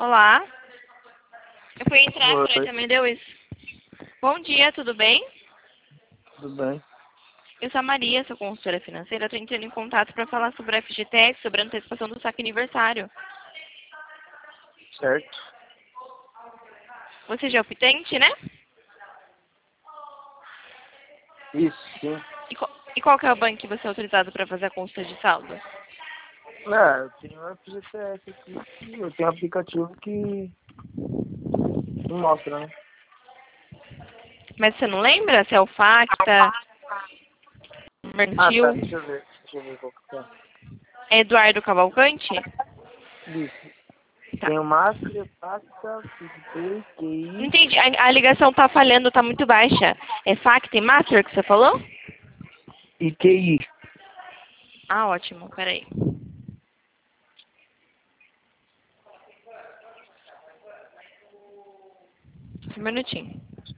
Olá. Eu fui entrar, Oi, você também deu isso. Bom dia, tudo bem? tudo bem? Eu sou a Maria, sou consultora financeira. Estou entrando em contato para falar sobre a FGTS, sobre a antecipação do saque aniversário. Certo? Você já é optante, né? Isso, sim. E qual que é o banco que você é autorizado para fazer a consulta de saldo? Eu tenho um FGTS aqui, eu tenho um aplicativo que mostra, né? Mas você não lembra se é o Facta, Ah, tá, Mercantil? deixa eu ver qual que tá. É Eduardo Cavalcante? Isso. Tá. Tem o Master, Pacta, PicPay, Não QI entendi, a ligação tá falhando, tá muito baixa. É Facta e Master que você falou? e QI. Ah, ótimo, peraí. Um minutinho.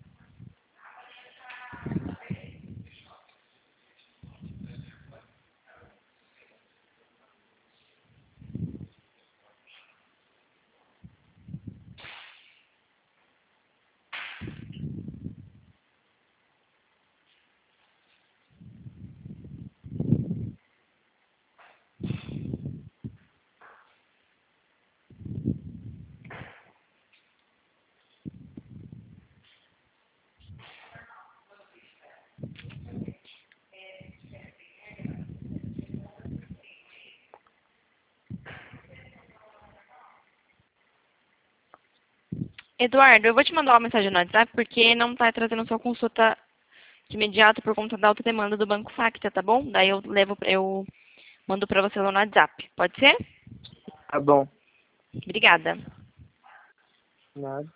Eduardo, eu vou te mandar uma mensagem no WhatsApp porque não está trazendo sua consulta de imediato por conta da alta demanda do Banco Facta, tá bom? Daí eu mando para você lá no WhatsApp. Pode ser? Tá bom. Obrigada. Nada.